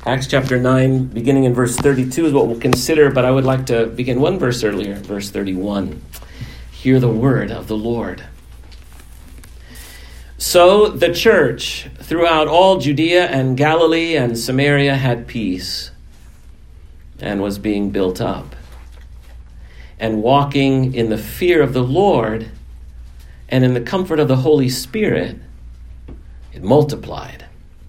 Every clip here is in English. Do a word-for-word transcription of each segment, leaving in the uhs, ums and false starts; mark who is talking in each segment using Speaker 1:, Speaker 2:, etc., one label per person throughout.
Speaker 1: Acts chapter nine, beginning in verse thirty-two, is what we'll consider, but I would like to begin one verse earlier, verse thirty-one. Hear the word of the Lord. So the church throughout all Judea and Galilee and Samaria had peace and was being built up, and walking in the fear of the Lord and in the comfort of the Holy Spirit, it multiplied.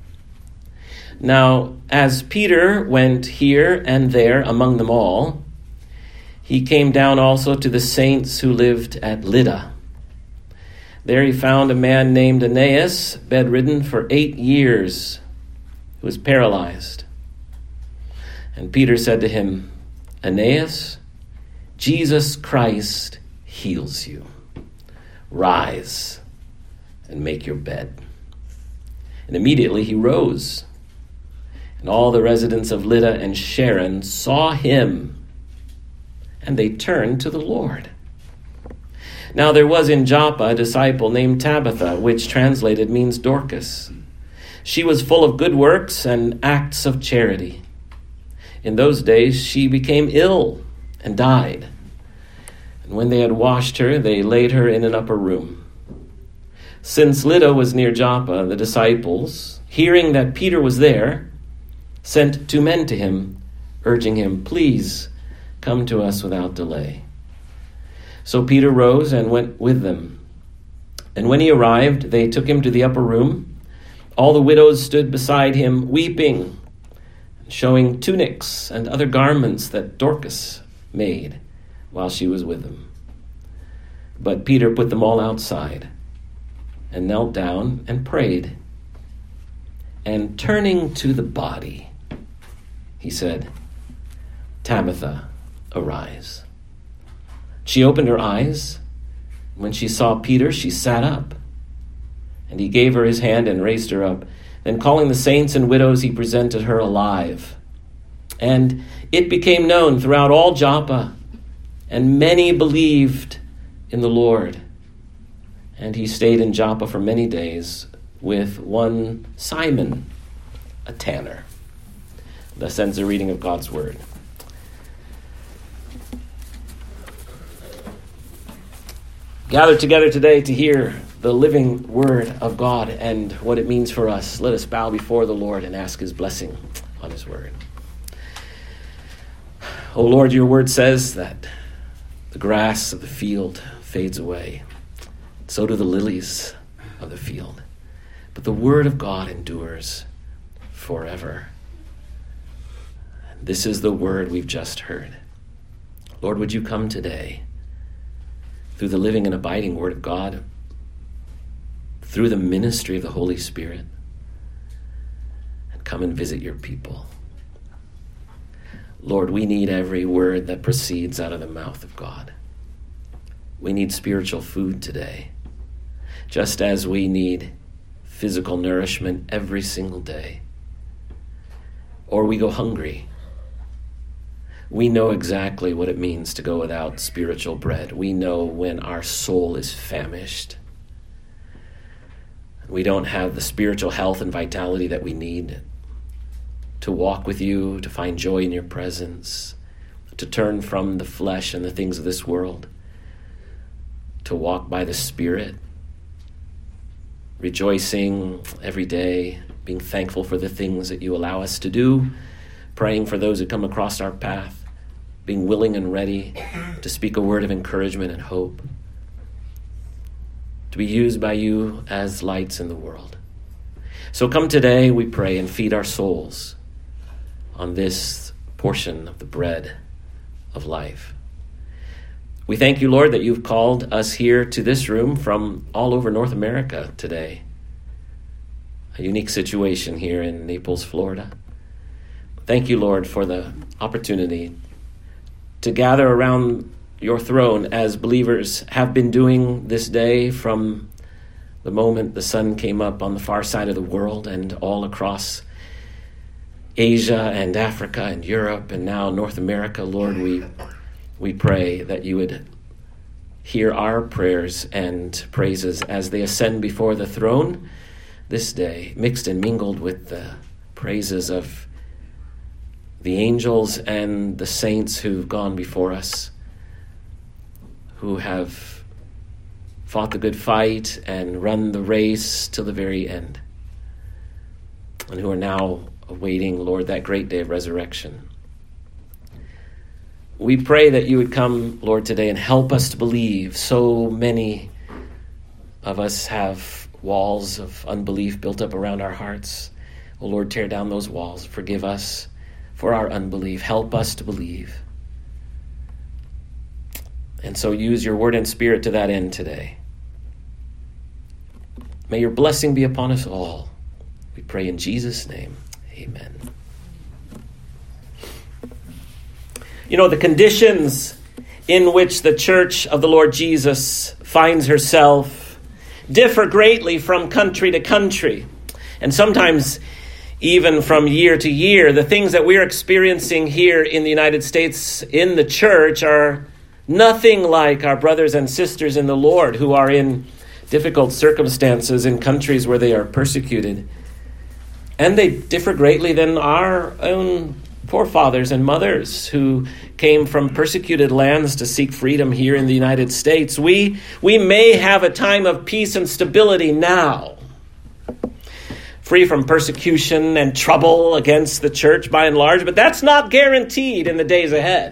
Speaker 1: Now, as Peter went here and there among them all, he came down also to the saints who lived at Lydda. There he found a man named Aeneas, bedridden for eight years, who was paralyzed. And Peter said to him, Aeneas, Jesus Christ heals you. Rise and make your bed. And immediately he rose. And all the residents of Lydda and Sharon saw him, and they turned to the Lord. Now there was in Joppa a disciple named Tabitha, which translated means Dorcas. She was full of good works and acts of charity. In those days she became ill and died. And when they had washed her, they laid her in an upper room. Since Lydda was near Joppa, the disciples, hearing that Peter was there, sent two men to him, urging him, Please come to us without delay. So Peter rose and went with them. And when he arrived, they took him to the upper room. All the widows stood beside him, weeping, showing tunics and other garments that Dorcas made while she was with them. But Peter put them all outside and knelt down and prayed. And turning to the body, he said, Tabitha, arise. She opened her eyes. When she saw Peter, she sat up. And he gave her his hand and raised her up. Then calling the saints and widows, he presented her alive. And it became known throughout all Joppa, and many believed in the Lord. And he stayed in Joppa for many days with one Simon, a tanner. Thus ends the reading of God's word. Gathered together today to hear the living word of God and what it means for us, let us bow before the Lord and ask his blessing on his word. O Lord, your word says that the grass of the field fades away. So do the lilies of the field. But the word of God endures forever. This is the word we've just heard. Lord, would you come today through the living and abiding word of God, through the ministry of the Holy Spirit, and come and visit your people. Lord, we need every word that proceeds out of the mouth of God. We need spiritual food today, just as we need physical nourishment every single day. Or we go hungry. We know exactly what it means to go without spiritual bread. We know when our soul is famished. We don't have the spiritual health and vitality that we need to walk with you, to find joy in your presence, to turn from the flesh and the things of this world, to walk by the Spirit, rejoicing every day, being thankful for the things that you allow us to do, praying for those who come across our path, being willing and ready to speak a word of encouragement and hope, to be used by you as lights in the world. So come today, we pray, and feed our souls on this portion of the bread of life. We thank you, Lord, that you've called us here to this room from all over North America today. A unique situation here in Naples, Florida. Thank you, Lord, for the opportunity to gather around your throne as believers have been doing this day from the moment the sun came up on the far side of the world and all across Asia and Africa and Europe and now North America. Lord, we we pray that you would hear our prayers and praises as they ascend before the throne this day, mixed and mingled with the praises of the angels and the saints who've gone before us, who have fought the good fight and run the race till the very end, and who are now awaiting, Lord, that great day of resurrection. We pray that you would come, Lord, today and help us to believe. So many of us have walls of unbelief built up around our hearts. Oh, Lord, tear down those walls. Forgive us for our unbelief. Help us to believe. And so use your word and spirit to that end today. May your blessing be upon us all. We pray in Jesus' name. Amen. You know, the conditions in which the church of the Lord Jesus finds herself differ greatly from country to country, and sometimes even from year to year. The things that we're experiencing here in the United States in the church are nothing like our brothers and sisters in the Lord who are in difficult circumstances in countries where they are persecuted. And they differ greatly than our own forefathers and mothers who came from persecuted lands to seek freedom here in the United States. We, we may have a time of peace and stability now, free from persecution and trouble against the church by and large, but that's not guaranteed in the days ahead.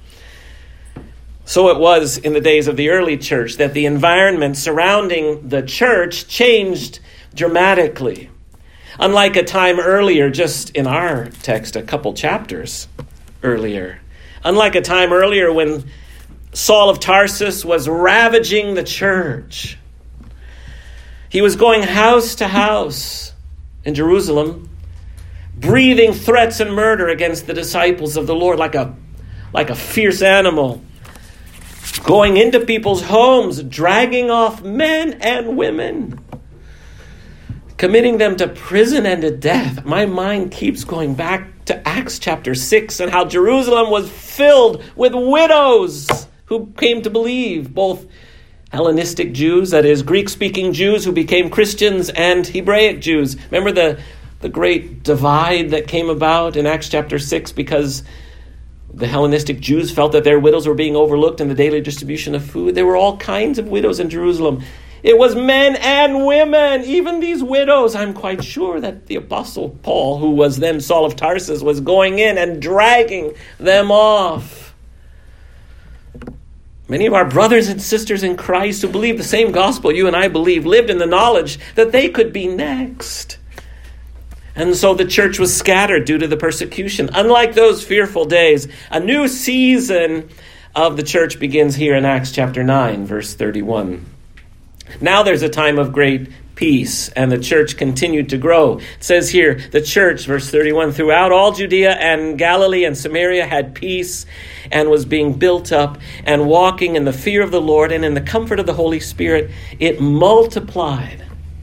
Speaker 1: So it was in the days of the early church that the environment surrounding the church changed dramatically. Unlike a time earlier, just in our text, a couple chapters earlier. Unlike a time earlier when Saul of Tarsus was ravaging the church. He was going house to house in Jerusalem, breathing threats and murder against the disciples of the Lord like a, like a fierce animal. Going into people's homes, dragging off men and women, committing them to prison and to death. My mind keeps going back to Acts chapter six and how Jerusalem was filled with widows who came to believe, both Hellenistic Jews, that is, Greek-speaking Jews who became Christians, and Hebraic Jews. Remember the, the great divide that came about in Acts chapter six because the Hellenistic Jews felt that their widows were being overlooked in the daily distribution of food. There were all kinds of widows in Jerusalem. It was men and women, even these widows. I'm quite sure that the Apostle Paul, who was then Saul of Tarsus, was going in and dragging them off. Many of our brothers and sisters in Christ who believed the same gospel you and I believe lived in the knowledge that they could be next. And so the church was scattered due to the persecution. Unlike those fearful days, a new season of the church begins here in Acts chapter nine, verse thirty-one. Now there's a time of great peace, and the church continued to grow. It says here, the church, verse thirty-one, throughout all Judea and Galilee and Samaria had peace and was being built up and walking in the fear of the Lord and in the comfort of the Holy Spirit. It multiplied.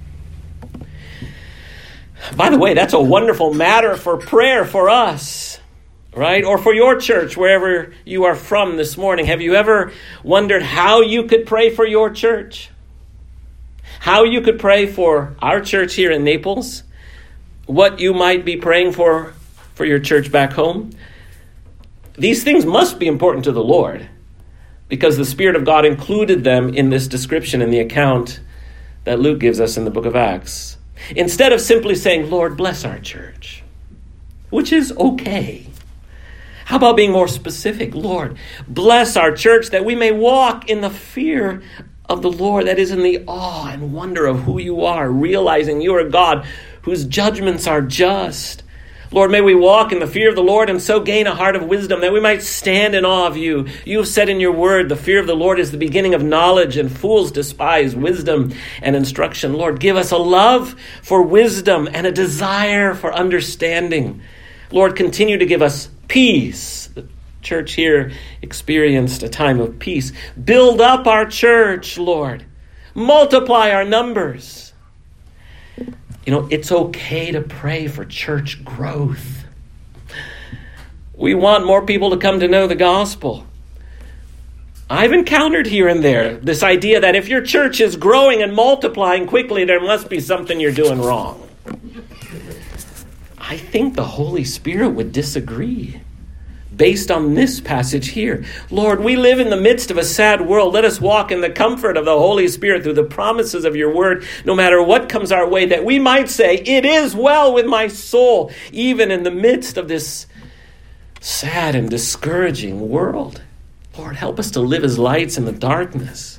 Speaker 1: By the way, that's a wonderful matter for prayer for us, right? Or for your church, wherever you are from this morning. Have you ever wondered how you could pray for your church? How you could pray for our church here in Naples? What you might be praying for for your church back home? These things must be important to the Lord because the Spirit of God included them in this description in the account that Luke gives us in the book of Acts. Instead of simply saying, Lord, bless our church, which is okay. How about being more specific? Lord, bless our church that we may walk in the fear of the Lord, that is in the awe and wonder of who you are, realizing you are God whose judgments are just. Lord, may we walk in the fear of the Lord and so gain a heart of wisdom that we might stand in awe of you. You have said in your word, the fear of the Lord is the beginning of knowledge, and fools despise wisdom and instruction. Lord, give us a love for wisdom and a desire for understanding. Lord, continue to give us peace. The church here experienced a time of peace. Build up our church, Lord. Multiply our numbers. You know, it's okay to pray for church growth. We want more people to come to know the gospel. I've encountered here and there this idea that if your church is growing and multiplying quickly, there must be something you're doing wrong. I think the Holy Spirit would disagree based on this passage here. Lord, we live in the midst of a sad world. Let us walk in the comfort of the Holy Spirit through the promises of your word, no matter what comes our way, that we might say, it is well with my soul, even in the midst of this sad and discouraging world. Lord, help us to live as lights in the darkness.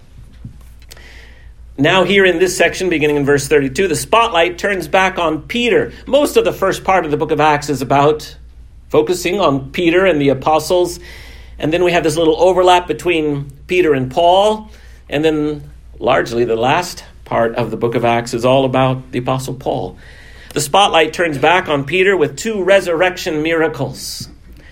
Speaker 1: Now here in this section, beginning in verse thirty-two, the spotlight turns back on Peter. Most of the first part of the book of Acts is about focusing on Peter and the apostles. And then we have this little overlap between Peter and Paul. And then largely the last part of the book of Acts is all about the apostle Paul. The spotlight turns back on Peter with two resurrection miracles.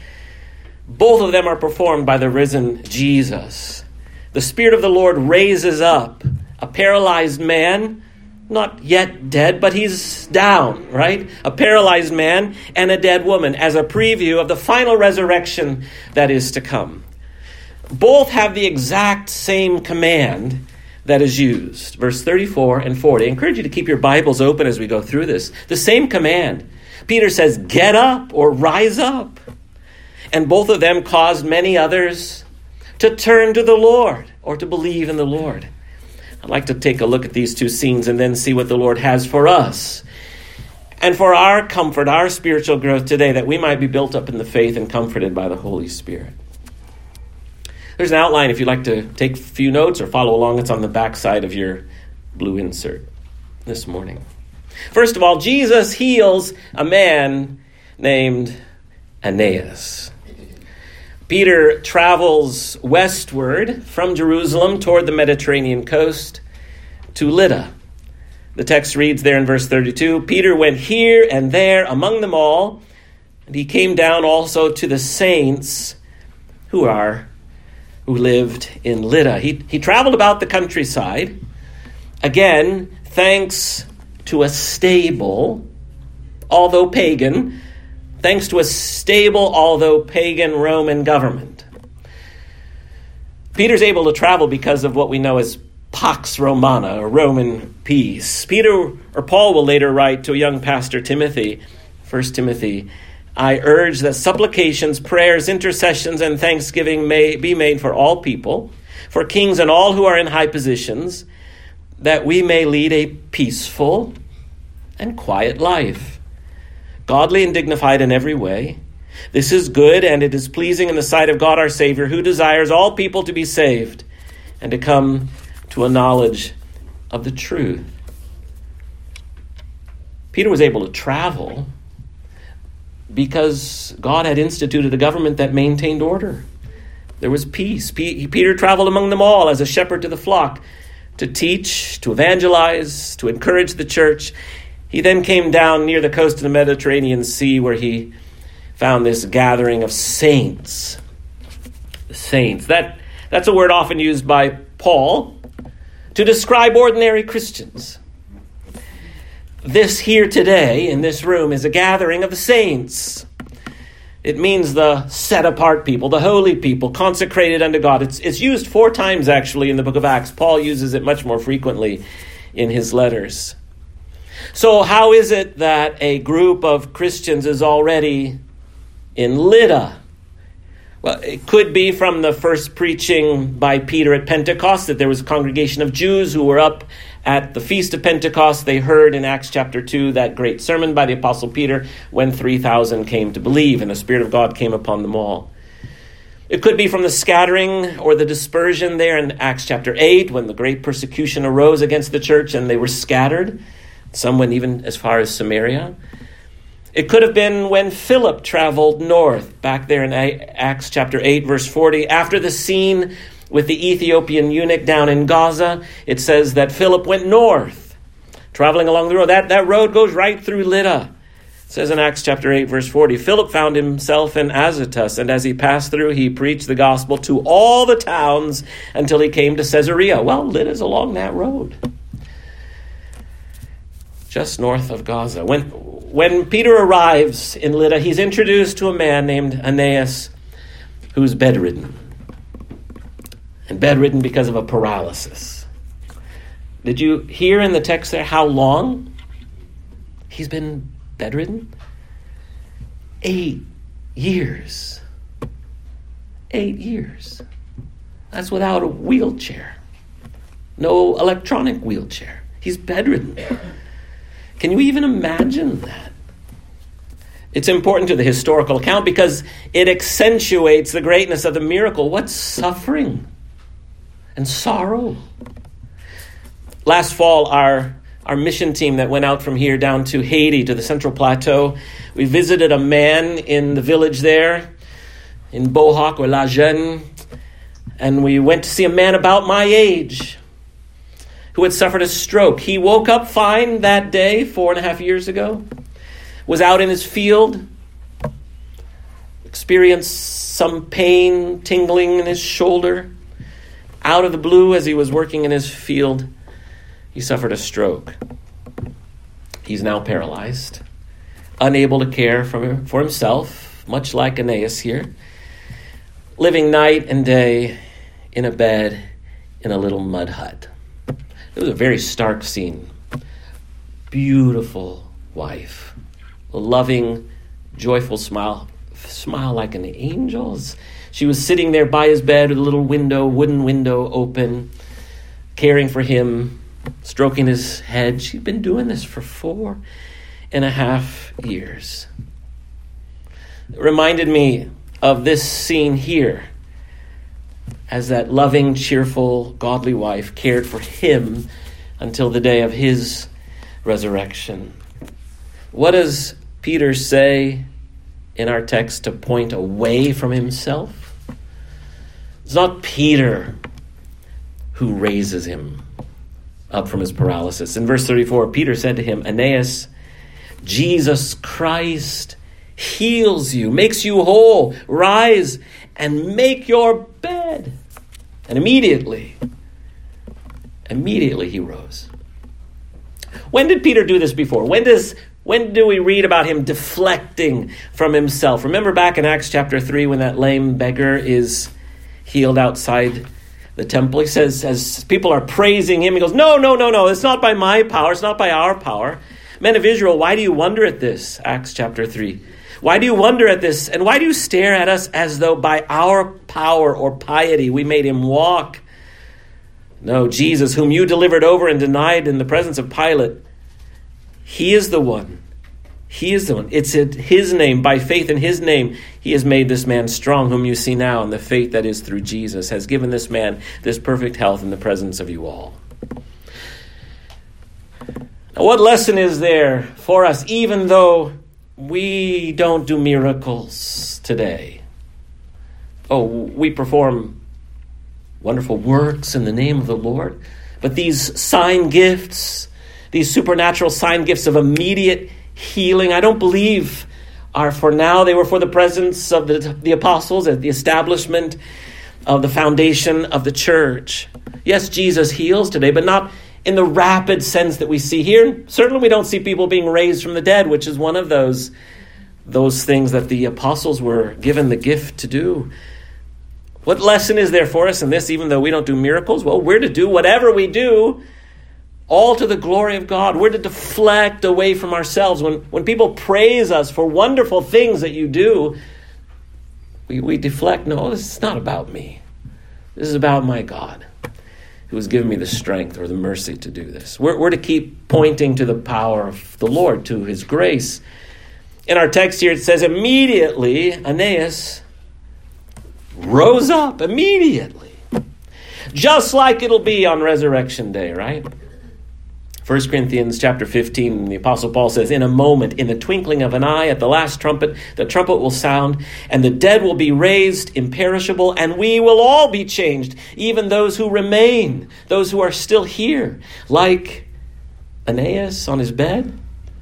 Speaker 1: Both of them are performed by the risen Jesus. The Spirit of the Lord raises up a paralyzed man, not yet dead, but he's down, right? A paralyzed man and a dead woman as a preview of the final resurrection that is to come. Both have the exact same command that is used. Verse thirty-four and forty. I encourage you to keep your Bibles open as we go through this. The same command. Peter says, get up or rise up. And both of them caused many others to turn to the Lord or to believe in the Lord. I'd like to take a look at these two scenes and then see what the Lord has for us and for our comfort, our spiritual growth today, that we might be built up in the faith and comforted by the Holy Spirit. There's an outline if you'd like to take a few notes or follow along. It's on the back side of your blue insert this morning. First of all, Jesus heals a man named Aeneas. Peter travels westward from Jerusalem toward the Mediterranean coast to Lydda. The text reads there in verse thirty-two, Peter went here and there among them all, and he came down also to the saints who are who lived in Lydda. He, he traveled about the countryside, again, thanks to a stable, although pagan, thanks to a stable, although pagan Roman government. Peter's able to travel because of what we know as Pax Romana, or Roman peace. Peter, or Paul will later write to a young pastor, Timothy, First Timothy, I urge that supplications, prayers, intercessions, and thanksgiving may be made for all people, for kings and all who are in high positions, that we may lead a peaceful and quiet life, godly and dignified in every way. This is good, and it is pleasing in the sight of God our Savior, who desires all people to be saved and to come to a knowledge of the truth. Peter was able to travel because God had instituted a government that maintained order. There was peace. P- Peter traveled among them all as a shepherd to the flock, to teach, to evangelize, to encourage the church. He then came down near the coast of the Mediterranean Sea, where he found this gathering of saints. The saints. That, that's a word often used by Paul to describe ordinary Christians. This here today in this room is a gathering of the saints. It means the set-apart people, the holy people, consecrated unto God. It's, it's used four times, actually, in the book of Acts. Paul uses it much more frequently in his letters. So how is it that a group of Christians is already in Lydda? Well, it could be from the first preaching by Peter at Pentecost, that there was a congregation of Jews who were up at the Feast of Pentecost. They heard in Acts chapter two that great sermon by the Apostle Peter when three thousand came to believe and the Spirit of God came upon them all. It could be from the scattering or the dispersion there in Acts chapter eight when the great persecution arose against the church and they were scattered. Some went even as far as Samaria. It could have been when Philip traveled north, back there in Acts chapter eight, verse forty. After the scene with the Ethiopian eunuch down in Gaza, it says that Philip went north, traveling along the road. That, that road goes right through Lydda. It says in Acts chapter eight, verse forty, Philip found himself in Azotus, and as he passed through, he preached the gospel to all the towns until he came to Caesarea. Well, Lydda's along that road, just north of Gaza. When, when Peter arrives in Lydda, he's introduced to a man named Aeneas who's bedridden. And bedridden because of a paralysis. Did you hear in the text there how long he's been bedridden? Eight years. Eight years. That's without a wheelchair. No electronic wheelchair. He's bedridden. Can you even imagine that? It's important to the historical account because it accentuates the greatness of the miracle. What suffering and sorrow. Last fall, our, our mission team that went out from here down to Haiti, to the Central Plateau, we visited a man in the village there, in Bohac or La Jeune, and we went to see a man about my age who had suffered a stroke. He woke up fine that day, four and a half years ago, was out in his field, experienced some pain, tingling in his shoulder. Out of the blue, as he was working in his field, he suffered a stroke. He's now paralyzed, unable to care for, for himself, much like Aeneas here, living night and day in a bed in a little mud hut. It was a very stark scene. Beautiful wife, a loving, joyful smile, smile like an angel's. She was sitting there by his bed with a little window, wooden window open, caring for him, stroking his head. She'd been doing this for four and a half years. It reminded me of this scene here as that loving, cheerful, godly wife cared for him until the day of his resurrection. What does Peter say in our text to point away from himself? It's not Peter who raises him up from his paralysis. In verse thirty-four, Peter said to him, Aeneas, Jesus Christ heals you, makes you whole. Rise and make your bed. And immediately, immediately he rose. When did Peter do this before? When does when do we read about him deflecting from himself? Remember back in Acts chapter three when that lame beggar is healed outside the temple? He says, as people are praising him, he goes, no, no, no, no, it's not by my power, it's not by our power. Men of Israel, why do you wonder at this? Acts chapter three. Why do you wonder at this? And why do you stare at us as though by our power or piety we made him walk? No, Jesus, whom you delivered over and denied in the presence of Pilate, he is the one. He is the one. It's in his name, by faith in his name, he has made this man strong, whom you see now, and the faith that is through Jesus has given this man this perfect health in the presence of you all. Now, what lesson is there for us, even though we don't do miracles today? Oh, we perform wonderful works in the name of the Lord, but these sign gifts, these supernatural sign gifts of immediate healing, I don't believe are for now. They were for the presence of the, the apostles at the establishment of the foundation of the church. Yes, Jesus heals today, but not in the rapid sense that we see here. Certainly we don't see people being raised from the dead, which is one of those, those things that the apostles were given the gift to do. What lesson is there for us in this, even though we don't do miracles? Well, we're to do whatever we do, all to the glory of God. We're to deflect away from ourselves. When, when people praise us for wonderful things that you do, we, we deflect. No, this is not about me. This is about my God, who has given me the strength or the mercy to do this. We're, we're to keep pointing to the power of the Lord, to his grace. In our text here, it says, immediately, Aeneas rose up, immediately. Just like it'll be on Resurrection Day, right? First Corinthians chapter fifteen, the Apostle Paul says, in a moment, in the twinkling of an eye, at the last trumpet, the trumpet will sound, and the dead will be raised imperishable, and we will all be changed, even those who remain, those who are still here, like Aeneas on his bed,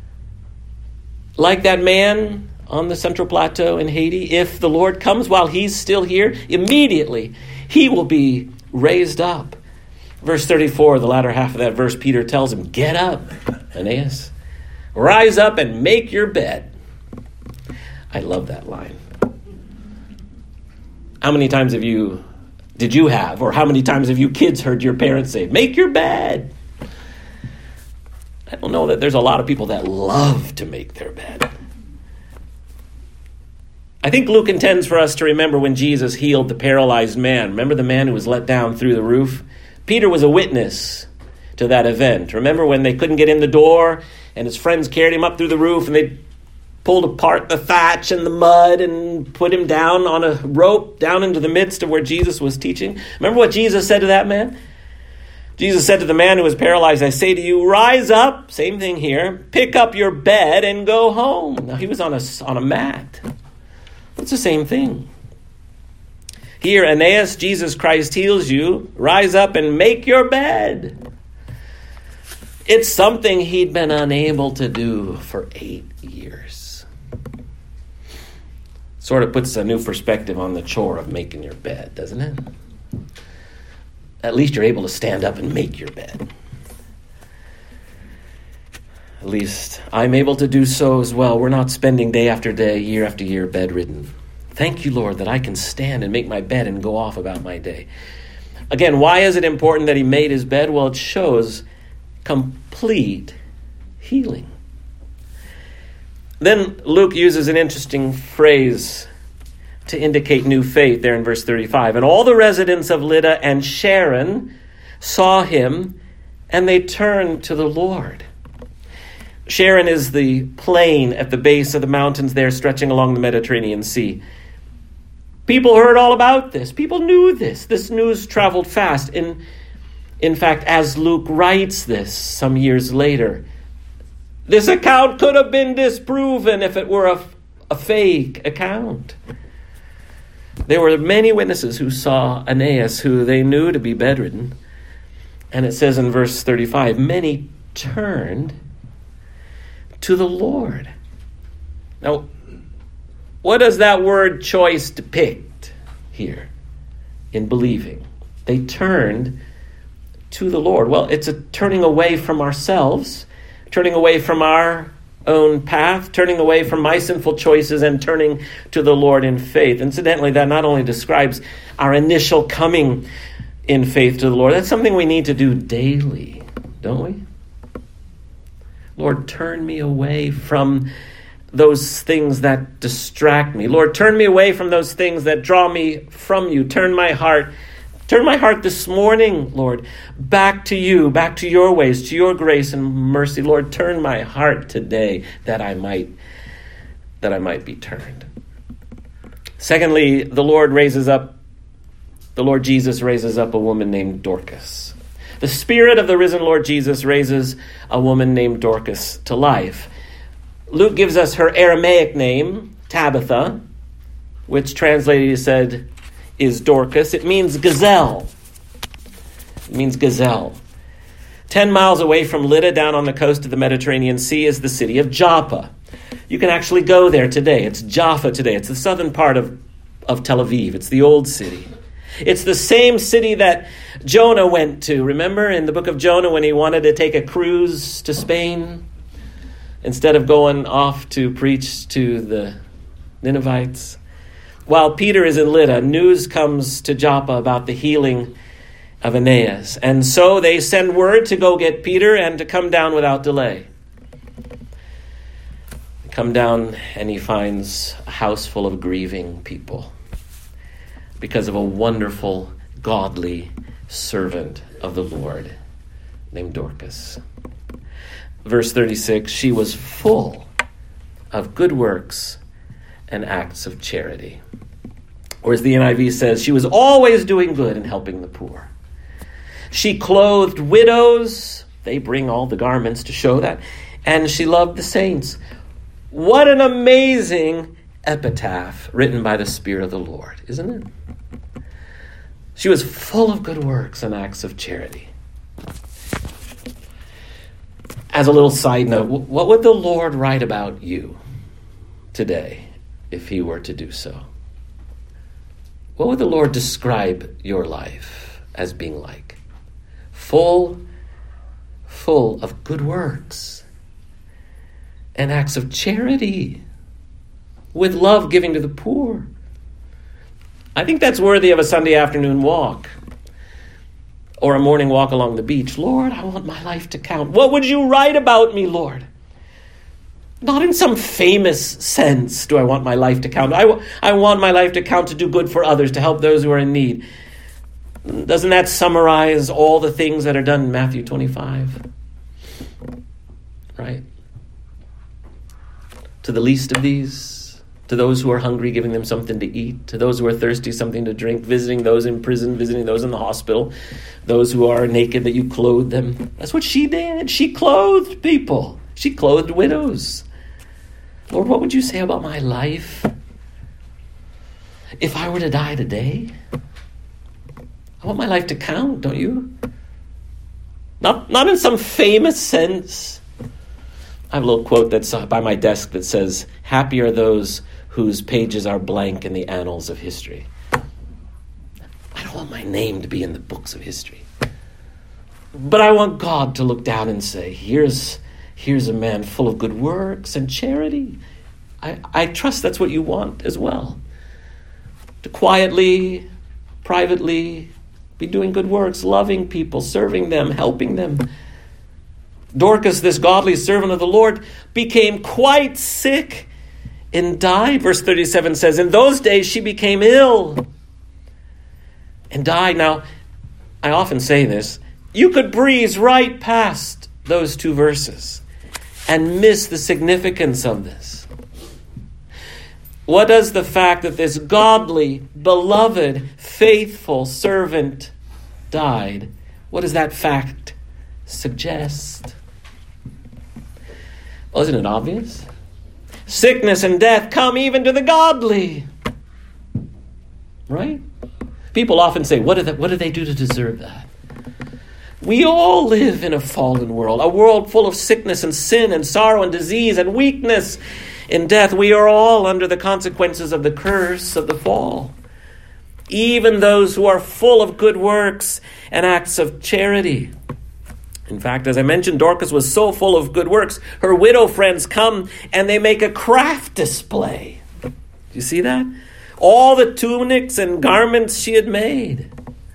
Speaker 1: like that man on the Central Plateau in Haiti. If the Lord comes while he's still here, immediately he will be raised up. Verse thirty-four, the latter half of that verse, Peter tells him, get up, Aeneas. Rise up and make your bed. I love that line. How many times have you, did you have, or how many times have you kids heard your parents say, make your bed? I don't know that there's a lot of people that love to make their bed. I think Luke intends for us to remember when Jesus healed the paralyzed man. Remember the man who was let down through the roof? Peter was a witness to that event. Remember when they couldn't get in the door and his friends carried him up through the roof and they pulled apart the thatch and the mud and put him down on a rope down into the midst of where Jesus was teaching? Remember what Jesus said to that man? Jesus said to the man who was paralyzed, I say to you, rise up, same thing here, pick up your bed and go home. Now he was on a, on a mat. It's the same thing. Here, Aeneas, Jesus Christ heals you. Rise up and make your bed. It's something he'd been unable to do for eight years. Sort of puts a new perspective on the chore of making your bed, doesn't it? At least you're able to stand up and make your bed. At least I'm able to do so as well. We're not spending day after day, year after year, bedridden. Thank you, Lord, that I can stand and make my bed and go off about my day. Again, why is it important that he made his bed? Well, it shows complete healing. Then Luke uses an interesting phrase to indicate new faith there in verse thirty-five. And all the residents of Lydda and Sharon saw him, and they turned to the Lord. Sharon is the plain at the base of the mountains there stretching along the Mediterranean Sea. People heard all about this. People knew this. This news traveled fast. In, in fact, as Luke writes this some years later, this account could have been disproven if it were a, a fake account. There were many witnesses who saw Aeneas, who they knew to be bedridden. And it says in verse thirty-five, many turned to the Lord. Now, what does that word choice depict here in believing? They turned to the Lord. Well, it's a turning away from ourselves, turning away from our own path, turning away from my sinful choices and turning to the Lord in faith. Incidentally, that not only describes our initial coming in faith to the Lord, that's something we need to do daily, don't we? Lord, turn me away from those things that distract me. Lord, turn me away from those things that draw me from you. Turn my heart, turn my heart this morning, Lord, back to you, back to your ways, to your grace and mercy. Lord, turn my heart today that I might, that I might be turned. Secondly, the Lord raises up, the Lord Jesus raises up a woman named Dorcas. The Spirit of the risen Lord Jesus raises a woman named Dorcas to life. Luke gives us her Aramaic name, Tabitha, which translated, he said, is Dorcas. It means gazelle. It means gazelle. Ten miles away from Lydda, down on the coast of the Mediterranean Sea, is the city of Joppa. You can actually go there today. It's Jaffa today. It's the southern part of, of Tel Aviv. It's the old city. It's the same city that Jonah went to. Remember in the book of Jonah when he wanted to take a cruise to Spain? Instead of going off to preach to the Ninevites. While Peter is in Lydda, news comes to Joppa about the healing of Aeneas. And so they send word to go get Peter and to come down without delay. They come down and he finds a house full of grieving people because of a wonderful, godly servant of the Lord named Dorcas. Verse thirty-six, she was full of good works and acts of charity. Or as the N I V says, she was always doing good and helping the poor. She clothed widows. They bring all the garments to show that. And she loved the saints. What an amazing epitaph written by the Spirit of the Lord, isn't it? She was full of good works and acts of charity. As a little side note, what would the Lord write about you today if he were to do so? What would the Lord describe your life as being like? Full, full of good works and acts of charity, with love giving to the poor. I think that's worthy of a Sunday afternoon walk or a morning walk along the beach. Lord, I want my life to count. What would you write about me, Lord? Not in some famous sense do I want my life to count. I, w- I want my life to count to do good for others, to help those who are in need. Doesn't that summarize all the things that are done in Matthew twenty-five? Right? To the least of these, to those who are hungry, giving them something to eat, to those who are thirsty, something to drink, visiting those in prison, visiting those in the hospital, those who are naked, that you clothe them. That's what she did. She clothed people. She clothed widows. Lord, what would you say about my life if I were to die today? I want my life to count, don't you? Not, not in some famous sense. I have a little quote that's by my desk that says, "Happy are those whose pages are blank in the annals of history." I don't want my name to be in the books of history. But I want God to look down and say, here's, here's a man full of good works and charity. I, I trust that's what you want as well. To quietly, privately, be doing good works, loving people, serving them, helping them. Dorcas, this godly servant of the Lord, became quite sick and died. Verse thirty-seven says, in those days she became ill and died. Now, I often say this, you could breeze right past those two verses and miss the significance of this. What does the fact that this godly, beloved, faithful servant died, what does that fact suggest? Well, isn't it obvious? Sickness and death come even to the godly. Right? People often say, what did they, what did they do to deserve that? We all live in a fallen world, a world full of sickness and sin and sorrow and disease and weakness. In death, we are all under the consequences of the curse of the fall. Even those who are full of good works and acts of charity. In fact, as I mentioned, Dorcas was so full of good works, her widow friends come and they make a craft display. Do you see that? All the tunics and garments she had made.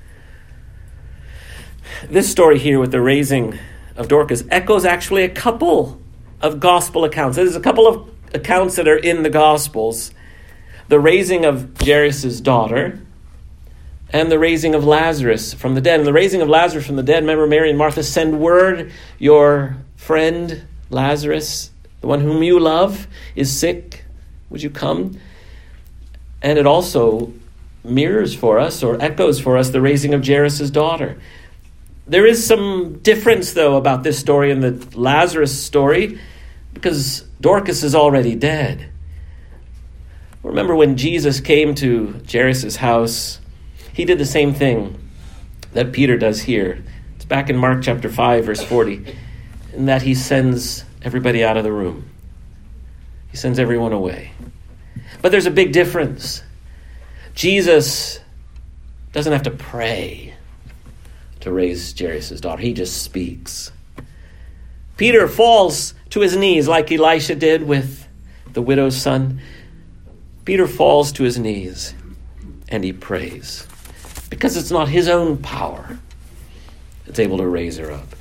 Speaker 1: This story here with the raising of Dorcas echoes actually a couple of gospel accounts. There's a couple of accounts that are in the Gospels. The raising of Jairus' daughter and the raising of Lazarus from the dead. And the raising of Lazarus from the dead, remember Mary and Martha, send word, your friend Lazarus, the one whom you love, is sick. Would you come? And it also mirrors for us or echoes for us the raising of Jairus' daughter. There is some difference, though, about this story and the Lazarus story, because Dorcas is already dead. Remember when Jesus came to Jairus' house, he did the same thing that Peter does here. It's back in Mark chapter five, verse forty, in that he sends everybody out of the room. He sends everyone away. But there's a big difference. Jesus doesn't have to pray to raise Jairus' daughter. He just speaks. Peter falls to his knees like Elisha did with the widow's son. Peter falls to his knees and he prays because it's not his own power that's able to raise her up.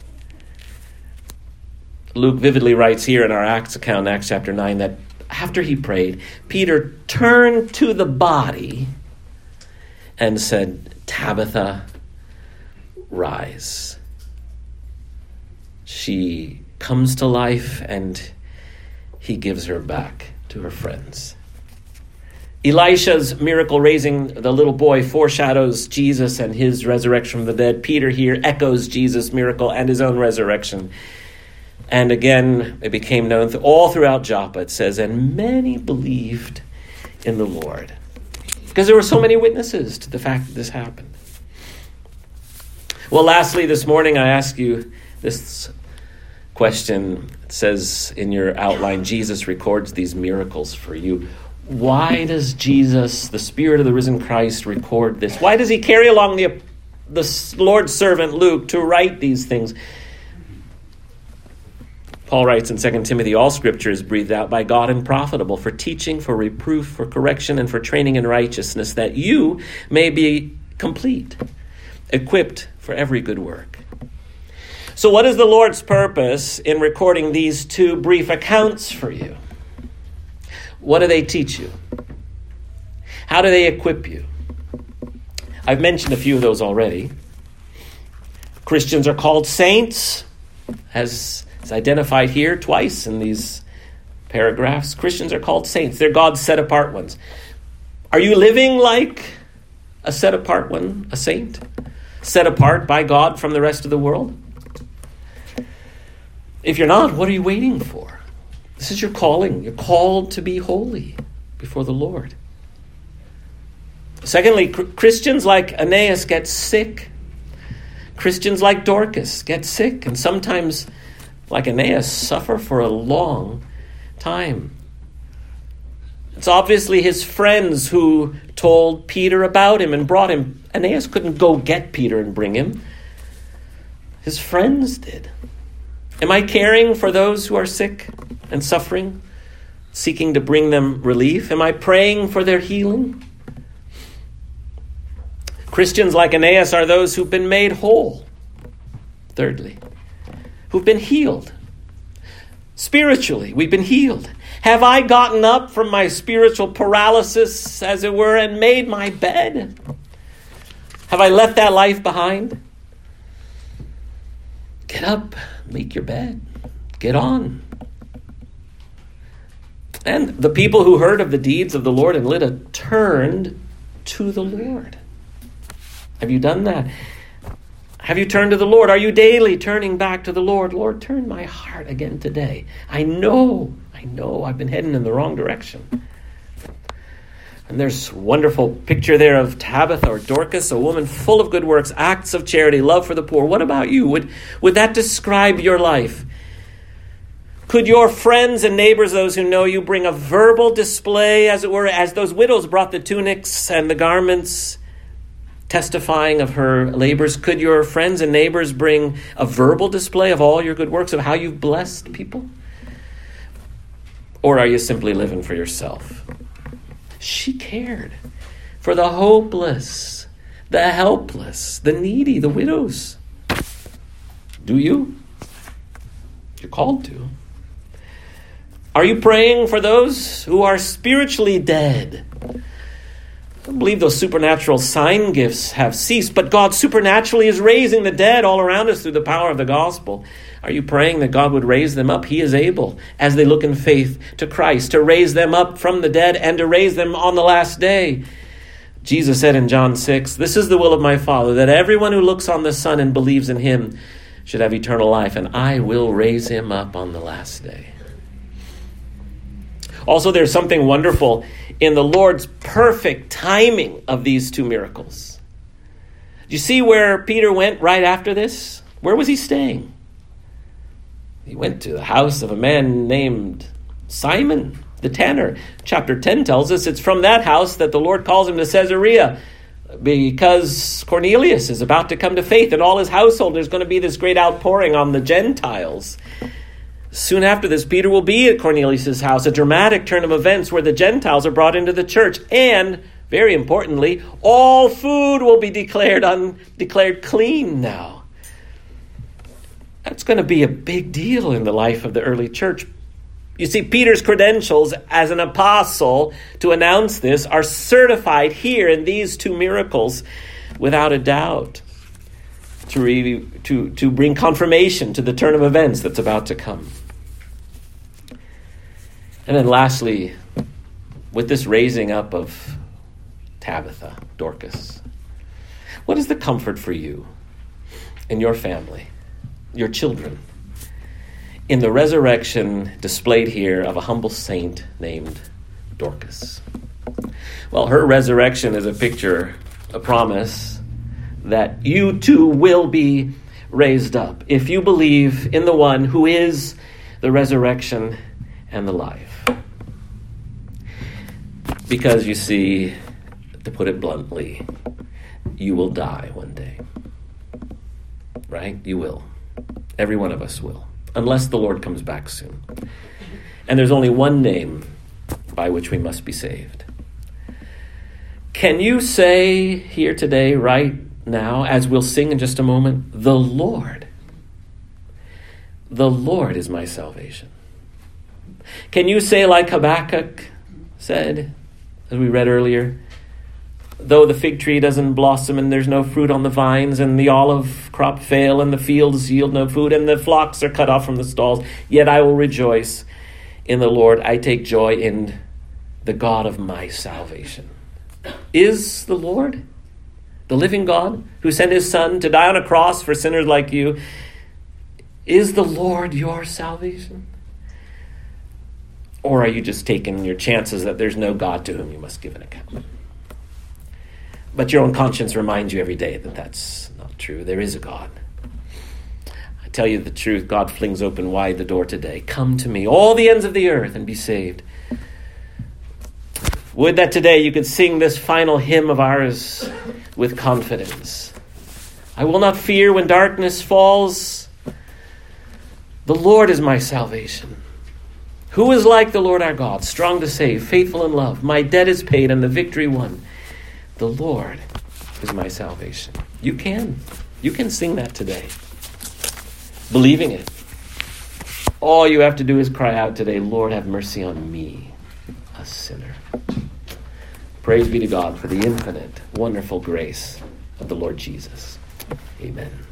Speaker 1: Luke vividly writes here in our Acts account, Acts chapter nine, that after he prayed, Peter turned to the body and said, Tabitha, rise. She comes to life and he gives her back to her friends. Elisha's miracle raising the little boy foreshadows Jesus and his resurrection from the dead. Peter here echoes Jesus' miracle and his own resurrection. And again, it became known all throughout Joppa, it says, and many believed in the Lord. Because there were so many witnesses to the fact that this happened. Well, lastly, this morning I ask you this question. It says in your outline, Jesus records these miracles for you. Why does Jesus, the Spirit of the risen Christ, record this? Why does he carry along the, the Lord's servant Luke to write these things? Paul writes in Second Timothy, all scripture is breathed out by God and profitable for teaching, for reproof, for correction, and for training in righteousness, that you may be complete, equipped for every good work. So what is the Lord's purpose in recording these two brief accounts for you? What do they teach you? How do they equip you? I've mentioned a few of those already. Christians are called saints, as is identified here twice in these paragraphs. Christians are called saints. They're God's set-apart ones. Are you living like a set-apart one, a saint? Set apart by God from the rest of the world? If you're not, what are you waiting for? This is your calling. You're called to be holy before the Lord. Secondly, Christians like Aeneas get sick. Christians like Dorcas get sick, and sometimes, like Aeneas, suffer for a long time. It's obviously his friends who told Peter about him and brought him. Aeneas couldn't go get Peter and bring him. His friends did. Am I caring for those who are sick and suffering, seeking to bring them relief? Am I praying for their healing? Christians like Aeneas are those who've been made whole. Thirdly, who've been healed. Spiritually, we've been healed. Have I gotten up from my spiritual paralysis, as it were, and made my bed? Have I left that life behind? Get up, make your bed, get on. And the people who heard of the deeds of the Lord in Lydda turned to the Lord. Have you done that? Have you turned to the Lord? Are you daily turning back to the Lord? Lord, turn my heart again today. I know, I know I've been heading in the wrong direction. And there's a wonderful picture there of Tabitha or Dorcas, a woman full of good works, acts of charity, love for the poor. What about you? Would, would that describe your life? Could your friends and neighbors, those who know you, bring a verbal display, as it were, as those widows brought the tunics and the garments, testifying of her labors? Could your friends and neighbors bring a verbal display of all your good works, of how you've blessed people? Or are you simply living for yourself? She cared for the hopeless, the helpless, the needy, the widows. Do you? You're called to. Are you praying for those who are spiritually dead? I don't believe those supernatural sign gifts have ceased, but God supernaturally is raising the dead all around us through the power of the gospel. Are you praying that God would raise them up? He is able, as they look in faith to Christ, to raise them up from the dead and to raise them on the last day. Jesus said in John six, "This is the will of my Father, that everyone who looks on the Son and believes in him should have eternal life, and I will raise him up on the last day." Also, there's something wonderful in the Lord's perfect timing of these two miracles. Do you see where Peter went right after this? Where was he staying? He went to the house of a man named Simon the tanner. Chapter ten tells us it's from that house that the Lord calls him to Caesarea, because Cornelius is about to come to faith, and all his household, there's going to be this great outpouring on the Gentiles. Soon after this, Peter will be at Cornelius' house, a dramatic turn of events where the Gentiles are brought into the church. And, very importantly, all food will be declared un, declared clean now. That's going to be a big deal in the life of the early church. You see, Peter's credentials as an apostle to announce this are certified here in these two miracles without a doubt, to, re, to, to bring confirmation to the turn of events that's about to come. And then lastly, with this raising up of Tabitha, Dorcas, what is the comfort for you and your family, your children, in the resurrection displayed here of a humble saint named Dorcas? Well, her resurrection is a picture, a promise that you too will be raised up if you believe in the one who is the resurrection and the life. Because you see, to put it bluntly, you will die one day. Right? You will. Every one of us will. Unless the Lord comes back soon. And there's only one name by which we must be saved. Can you say here today, right now, as we'll sing in just a moment, the Lord the Lord is my salvation. Can you say like Habakkuk said, as we read earlier, though the fig tree doesn't blossom and there's no fruit on the vines and the olive crop fail and the fields yield no food and the flocks are cut off from the stalls, yet I will rejoice in the Lord. I take joy in the God of my salvation. Is the Lord, the living God who sent his son to die on a cross for sinners like you, is the Lord your salvation? Or are you just taking your chances that there's no God to whom you must give an account? But your own conscience reminds you every day that that's not true. There is a God. I tell you the truth, God flings open wide the door today. Come to me, all the ends of the earth, and be saved. Would that today you could sing this final hymn of ours with confidence. I will not fear when darkness falls. The Lord is my salvation. Who is like the Lord our God, strong to save, faithful in love? My debt is paid and the victory won. The Lord is my salvation. You can. You can sing that today, believing it. All you have to do is cry out today, Lord, have mercy on me, a sinner. Praise be to God for the infinite, wonderful grace of the Lord Jesus. Amen.